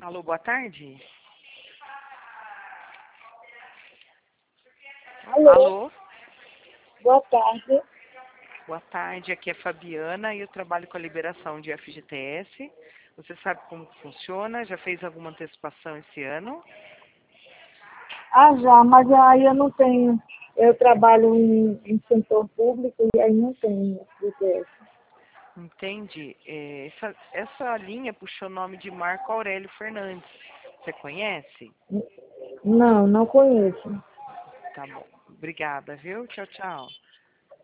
Alô, boa tarde. Alô, Alô, boa tarde. boa tarde. Aqui é Fabiana e eu trabalho com a liberação de FGTS. Você sabe como que funciona? Já fez alguma antecipação esse ano? Já, mas aí eu não tenho. Eu trabalho em setor público e aí não tenho FGTS. Entende? Essa linha puxou o nome de Marco Aurélio Fernandes. Você conhece? Não, não conheço. Tá bom. Obrigada, viu? Tchau, tchau.